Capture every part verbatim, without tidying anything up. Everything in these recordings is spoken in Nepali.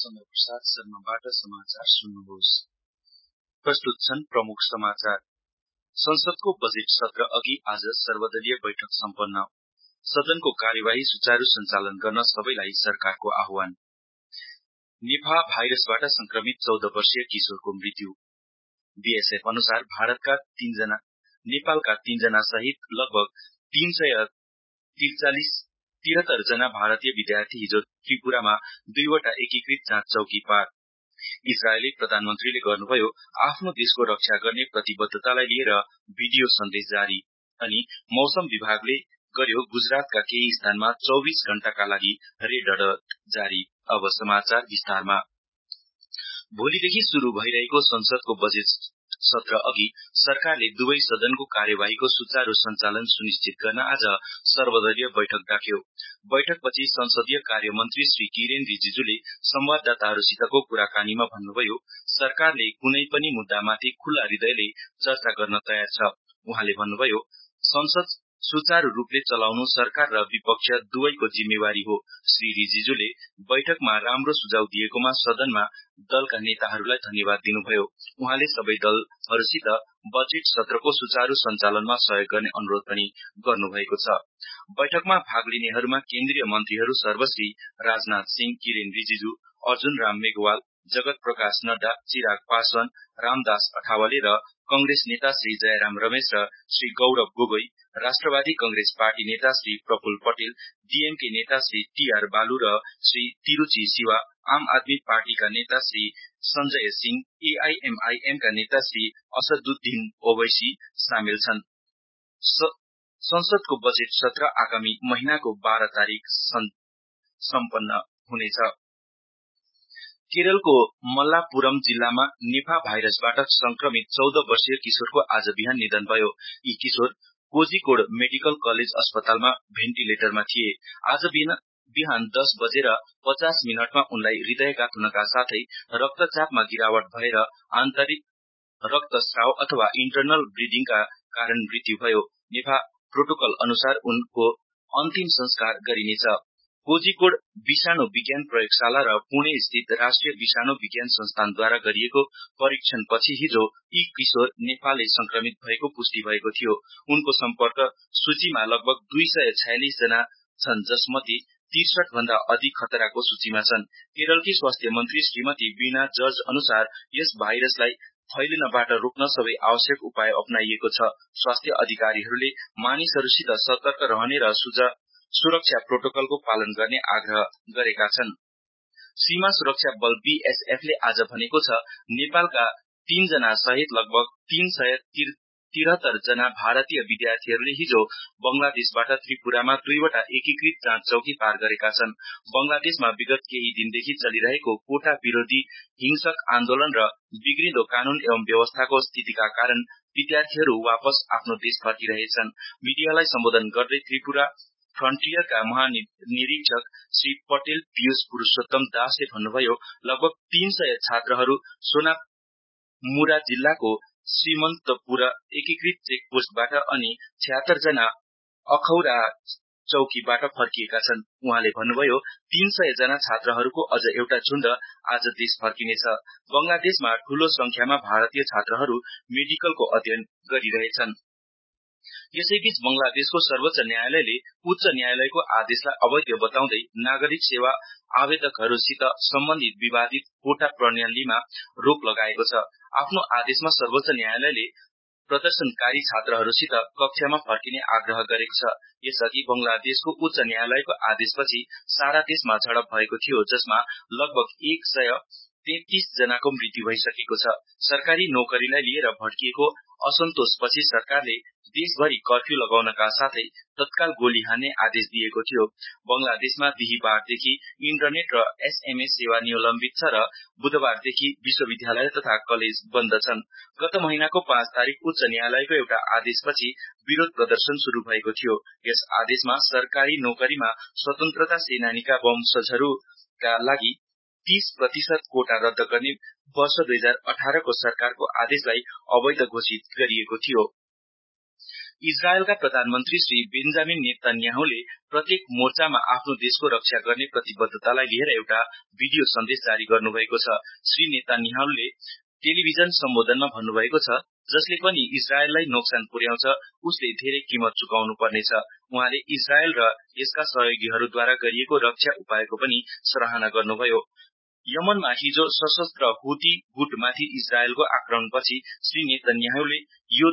समय प्रसाद शर्माबाट समाचार सुन्नुहोस्। प्रस्तुत छन् प्रमुख समाचार। संसदको बजेट सत्र अघि आज सर्वदलीय बैठक सम्पन्न। सदनको कार्यवाही सुचारू सञ्चालन गर्न सबैलाई सरकारको आह्वान। निफा भाइरसबाट संक्रमित चौध वर्षीय किशोरको मृत्यु। बीएसएफ अनुसार भारतका तीनजना नेपालका तीनजना सहित लगभग तीन सय त्रिचालिस तिहत्तर जना भारतीय विद्यार्थी हिजो त्रिपुरामा दुईवटा एकीकृत जाँच चौकी पार। इजरायली प्रधानमन्त्रीले गर्नुभयो आफ्नो देशको रक्षा गर्ने प्रतिबद्धतालाई लिएर भिडियो सन्देश जारी। अनि मौसम विभागले गर्यो गुजरातका केही स्थानमा चौबीस घण्टाका लागि रेड अलर्ट जारी। अब समाचार विस्तारमा। भोलिदेखि शुरू भइरहेको संसदको बजेट सत्र अघि सरकारले दुवै सदनको कार्यवाहीको सुचारू सञ्चालन सुनिश्चित गर्न आज सर्वदलीय बैठक डाक्यो। बैठकपछि संसदीय कार्य मन्त्री श्री किरेन रिजिजुले संवाददाताहरूसितको कुराकानीमा भन्नुभयो सरकारले कुनै पनि मुद्दामाथि खुल्ला हृदयले चर्चा गर्न तयार छ। उहाँले भन्नुभयो संसद सुचारू रूपले चलाउनु सरकार र विपक्ष दुवैको जिम्मेवारी हो। श्री रिजिजुले बैठकमा राम्रो सुझाव दिएकोमा सदनमा दलका नेताहरूलाई धन्यवाद दिनुभयो। उहाँले सबै दलहरूसित बजेट सत्रको सुचारू सञ्चालनमा सहयोग गर्ने अनुरोध पनि गर्नुभएको छ। बैठकमा भाग लिनेहरूमा केन्द्रीय मन्त्रीहरू सर्वश्री राजनाथ सिंह, किरेन रिजिजु, अर्जुन राम मेघवाल, जगत प्रकाश नड्डा, चिराग पासवान, रामदास अठावले र कंग्रेस नेता श्री जयराम रमेश र श्री गौरव गोगोई, राष्ट्रवादी कंग्रेस पार्टी नेता श्री प्रफुल्ल पटेल, डीएमके नेता श्री टीआर बालु र श्री तिरुची शिवा, आम आदमी पार्टीका नेता श्री संजय सिंह, एआईएमआईएम का नेता श्री असदुद्दीन ओवैसी सामेल छन्। संसदको बजेट सत्र आगामी महिनाको बाह्र तारिक सम्पन्न हुनेछ। केरलको मल्लापुरम जिल्लामा निफा भाइरसबाट संक्रमित चौध वर्षीय किशोरको आज बिहान निधन भयो। यी किशोर कोजिकोड मेडिकल कलेज अस्पतालमा भेन्टिलेटरमा थिए। आज बिहान दस बजेर पचास मिनटमा उनलाई हृदयघात हुनका साथै रक्तचापमा गिरावट भएर आन्तरिक रक्तस्राव अथवा इन्टरनल ब्लिडिङका कारण मृत्यु भयो। निफा प्रोटोकल अनुसार उनको अन्तिम संस्कार गरिनेछ। कोजिकोड विषाणु विज्ञान प्रयोगशाला र पुणे स्थित राष्ट्रिय विषाणु विज्ञान संस्थानद्वारा गरिएको परीक्षणपछि हिजो यी किशोर नेपालले संक्रमित भएको पुष्टि भएको थियो। उनको सम्पर्क सूचीमा लगभग दुई सय छयालिस जना छन्, जसमध्ये त्रिसठी भन्दा अधिक खतराको सूचीमा छन्। केरलकी स्वास्थ्य मन्त्री श्रीमती वीणा जर्ज अनुसार यस भाइरसलाई फैलिनबाट रोक्न सबै आवश्यक उपाय अपनाइएको छ। स्वास्थ्य अधिकारीहरूले मानिसहरूसित सतर्क रहने र सुरक्षा प्रोटोकलको पालन गर्ने आग्रह गरेका छन्। सीमा सुरक्षा बल बीएसएफले आज भनेको छ नेपालका तीन जना सहित लगभग तीन सय तिहत्तर जना भारतीय विद्यार्थीहरूले हिजो बंगलादेशबाट त्रिपुरामा दुईवटा एकीकृत जाँच चौकी पार गरेका छन्। बंगलादेशमा विगत केही दिनदेखि चलिरहेको कोटा विरोधी हिंसक आन्दोलन र बिग्रिँदो कानून एवं व्यवस्थाको स्थितिका कारण विद्यार्थीहरू वापस आफ्नो देश फर्किरहेछन्। मीडियालाई सम्बोधन गर्दै त्रिपुरा फ्रन्टियरका महानिरीक्षक श्री पटेल पीयूष पुरुषोत्तम दासले भन्नुभयो लगभग तीन सय छात्रहरू सोनामुरा जिल्लाको श्रीमन्तपुर एकीकृत चेकपोस्टबाट अनि छयत्तर जना अखौरा चौकीबाट फर्किएका छन्। उहाँले भन्नुभयो तीन सय जना छात्रहरूको अझ एउटा झुण्ड आज देश फर्किनेछ। बंगलादेशमा ठूलो संख्यामा भारतीय छात्रहरू मेडिकलको अध्ययन गरिरहेछन्। यसैबीच बंगलादेशको सर्वोच्च न्यायालयले उच्च न्यायालयको आदेशलाई अवैध बताउँदै नागरिक सेवा आवेदकहरूसित सम्बन्धित विवादित कोटा प्रणालीमा रोक लगाएको छ। आफ्नो आदेशमा सर्वोच्च न्यायालयले प्रदर्शनकारी छात्रहरूसित कक्षामा फर्किने आग्रह गरेको छ। यसअघि बंगलादेशको उच्च न्यायालयको आदेशपछि सारा देशमा झडप भएको थियो, जसमा लगभग एक सय तेत्तीस जनाको मृत्यु भइसकेको छ। सरकारी नोकरीलाई लिएर भड्किएको असन्तोषपछि सरकारले देशभरि कर्फ्यू लगाउनका साथै तत्काल गोली हान्ने आदेश दिएको थियो। बंगलादेशमा बिहीबारदेखि इन्टरनेट र एसएमएस सेवा निलम्बित छ र बुधबारदेखि विश्वविद्यालय तथा कलेज बन्द छन्। गत महिनाको पाँच तारिक उच्च न्यायालयको एउटा आदेशपछि विरोध प्रदर्शन शुरू भएको थियो। यस आदेशमा सरकारी नोकरीमा स्वतन्त्रता सेनानीका वंशजहरूका लागि तीस प्रतिशत कोटा रद्द गर्ने वर्ष दुई हजार अठार को सरकारको आदेशलाई अवैध घोषित गरिएको थियो। इजरायलका प्रधानमन्त्री श्री बेन्जामिन नेतन्याहुले प्रत्येक मोर्चामा आफ्नो देशको रक्षा गर्ने प्रतिबद्धतालाई लिएर एउटा भिडियो सन्देश जारी गर्नुभएको छ। श्री नेतन्याहुले टेलिभिजन सम्बोधनमा भन्नुभएको छ, जसले पनि इजरायललाई नोक्सान पुर्याउँछ उसले धेरै कीमत चुकाउनु पर्नेछ। उहाँले इजरायल र यसका सहयोगीहरूद्वारा गरिएको रक्षा उपायको पनि सराहना गर्नुभयो। यमनमा हिजो सशस्त्र हुती गुटमाथि इजरायलको आक्रमणपछि श्री नेतन्याहुले यो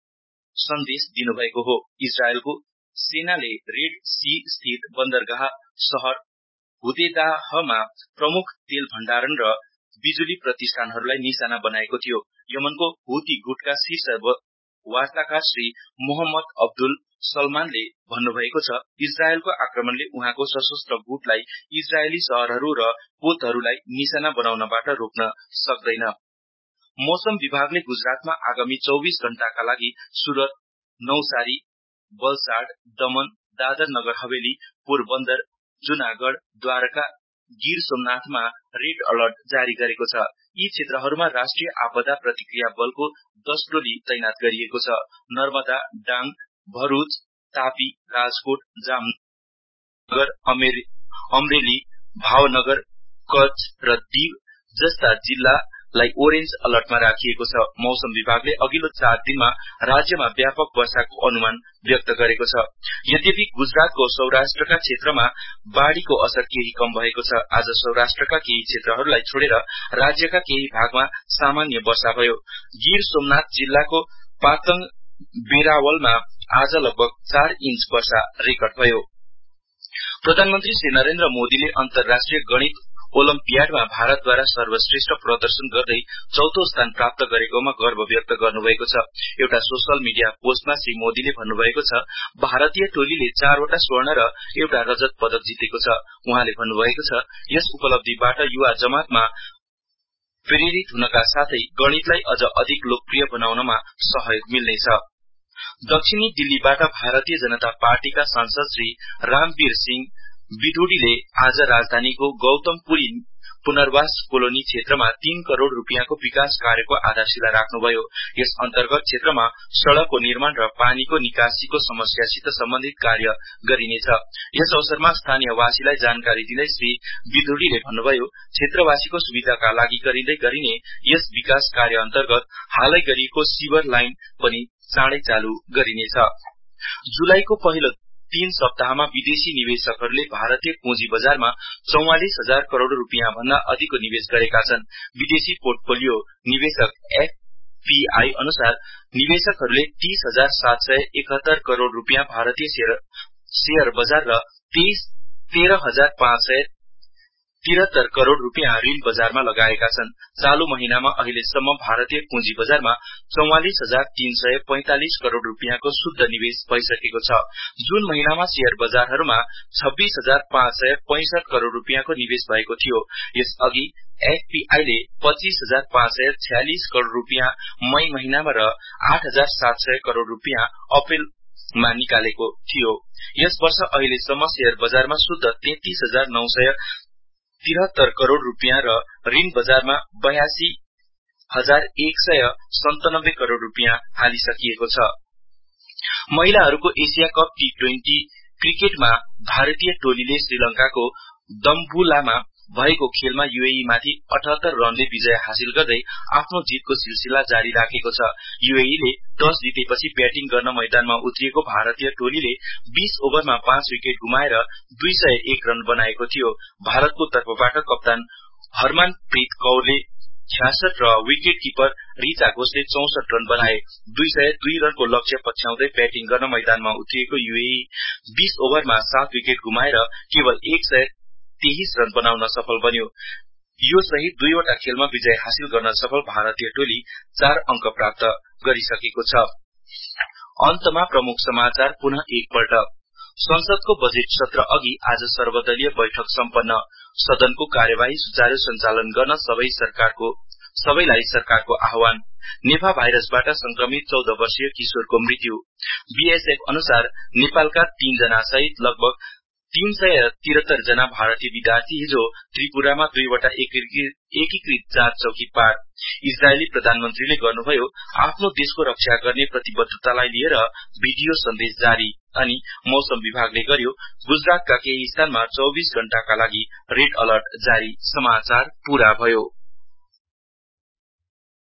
सन्देश दिनुभएको हो। इजरायलको सेनाले रेड सी स्थित बन्दरगाह शहर हुदेदाहमा प्रमुख तेल भण्डारण र बिजुली प्रतिष्ठानहरूलाई निशाना बनाएको थियो। यमनको हुती गुटका शीर्ष वार्ताकार श्री मोहम्मद अब्दुल सलमानले भन्नुभएको छ, इजरायलको आक्रमणले उहाँको सशस्त्र गुटलाई इजरायली शहरहरू र पोतहरूलाई निशाना बनाउनबाट रोक्न सक्दैन। मौसम विभागले गुजरातमा आगामी चौबीस घण्टाका लागि सुरत, नौसारी, वलसाड, दमन, दादर नगर हवेली, पोरबन्दर, जुनागढ़, द्वारका, गिर सोमनाथमा रेड अलर्ट जारी गरेको छ। यी क्षेत्रहरूमा राष्ट्रिय आपदा प्रतिक्रिया बलको दस टोली तैनात गरिएको छ। नर्मदा, डाङ, भरूच, तापी, राजकोट, जामनगर, अमरेली, भावनगर, कच्छ र दीव जस्ता जिल्लालाई ओरेन्ज अलर्टमा राखिएको छ। मौसम विभागले अघिल्लो चार दिनमा राज्यमा व्यापक वर्षाको अनुमान व्यक्त गरेको छ। यद्यपि गुजरातको सौराष्ट्रका क्षेत्रमा बाढ़ीको असर केही कम भएको छ। आज सौराष्ट्रका केही क्षेत्रहरूलाई छोडेर राज्यका केही भागमा सामान्य वर्षा भयो। गिर सोमनाथ जिल्लाको पातङ बेरावलमा आज लगभग चार इन्च वर्षा रेकर्ड भयो। प्रधानमन्त्री श्री नरेन्द्र मोदीले अन्तर्राष्ट्रिय गणित ओलम्पियाडमा भारतद्वारा सर्वश्रेष्ठ प्रदर्शन गर्दै चौथो स्थान प्राप्त गरेकोमा गर्व व्यक्त गर्नुभएको छ। एउटा सोशल मिडिया पोस्टमा श्री मोदीले भन्नुभएको छ, भारतीय टोलीले चारवटा स्वर्ण र एउटा रजत पदक जितेको छ। उहाँले भन्नुभएको छ, यस उपलब्धिबाट युवा जमातमा प्रेरित हुनका साथै गणितलाई अझ अधिक लोकप्रिय बनाउनमा सहयोग मिल्नेछ। दक्षिणी दिल्लीबाट भारतीय जनता पार्टीका सांसद श्री रामवीर सिंह विधुडीले आज राजधानीको गौतमपुरी पुनर्वास कोलोनी क्षेत्रमा तीन करोड़ रूपियाँको विकास कार्यको आधारशिला राख्नुभयो। यस अन्तर्गत क्षेत्रमा सड़कको निर्माण र पानीको निकासीको समस्यासित सम्बन्धित कार्य गरिनेछ। यस अवसरमा स्थानीयवासीलाई जानकारी दिँदै श्री विधुडीले भन्नुभयो, क्षेत्रवासीको सुविधाका लागि गरिँदै गरिने यस विकास कार्य अन्तर्गत हालै गरिएको सिवर लाइन पनि चाँडै चालू गरिनेछ। जुलाईको पहिलो तीन सप्ताहमा विदेशी निवेशकहरूले भारतीय पुँजी बजारमा चौवालिस हजार करोड़ रूपियाँ भन्दा अधिकको निवेश गरेका छन्। विदेशी पोर्टफोलियो निवेशक एफपीआई अनुसार निवेशकहरूले तीस हजार सात सय एकहत्तर करोड़ रूपियाँ भारतीय शेयर बजार र तेह्र हजार पाँच सय तिहत्तर करोड़ रूपियाँ ऋण बजारमा लगाएका छन्। चालू महिनामा अहिलेसम्म भारतीय पुँजी बजारमा चौवालिस हजार तीन सय पैंतालिस करोड़ रूपियाँको शुद्ध निवेश भइसकेको छ। जून महिनामा शेयर बजारहरूमा छब्बीस हजार पाँच सय पैंसठ करोड़ रूपियाँको निवेश भएको थियो। यसअघि एफपीआईले पच्चीस हजार पाँच सय छयालिस करोड़ रूपियाँ मई महिनामा र आठ हजार सात सय करोड़ रूपियाँ अप्रेलमा निकालेको थियो। यस वर्ष अहिलेसम्म शेयर बजारमा शुद्ध तैंतीस हजार नौ सय तिहत्तर करोड़ रूपियाँ र ऋण बजारमा बयासी हजार एक सय सन्तानब्बे करोड़ रूपियाँ हालिसकिएको छ। महिलाहरूको एशिया कप टी ट्वेन्टी क्रिकेटमा भारतीय टोलीले श्रीलंकाको दम्बुलामा भएको खेलमा यूएई माथि अठहत्तर रनले विजय हासिल गर्दै आफ्नो जितको सिलसिला जारी राखेको छ। यूएईले टस जितेपछि ब्याटिङ गर्न मैदानमा उत्रिएको भारतीय टोलीले बीस ओभरमा पाँच विकेट गुमाएर दुई सय एक रन बनाएको थियो। भारतको तर्फबाट कप्तान हरमनप्रीत कौरले छ्यासठ र विकेट किपर रिचा घोषले चौसठ रन बनाए। दुई सय दुई रनको लक्ष्य पछ्याउँदै ब्याटिङ गर्न मैदानमा उत्रिएको यूएई बीस ओभरमा सात विकेट गुमाएर केवल एक सय तेइस रन बनाउन सफल बन्यो। यो सहित दुईवटा खेलमा विजय हासिल गर्न सफल भारतीय टोली चार अंक प्राप्त गरिसकेको छ। अन्तमा प्रमुख समाचार पुनः एकपल्ट। संसदको बजेट सत्र अघि आज सर्वदलीय बैठक सम्पन्न। सदनको कार्यवाही सुचारू सञ्चालन गर्न सबै सरकारको सबैलाई सरकारको आह्वान। निपा भाइरसबाट संक्रमित चौध वर्षीय किशोरको मृत्यु। बीएसएफ अनुसार नेपालका तीन जना सहित लगभग तीन सय तिहत्तर जना भारतीय विद्यार्थी हिजो त्रिपुरामा दुईवटा एकीकृत जाँच चौकी पार। इजरायली प्रधानमन्त्रीले गर्नुभयो आफ्नो देशको रक्षा गर्ने प्रतिबद्धतालाई लिएर भिडियो सन्देश जारी। अनि मौसम विभागले गर्यो गुजरातका केही स्थानमा चौबीस घण्टाका लागि रेड अलर्ट जारी। समाचार पूरा भयो।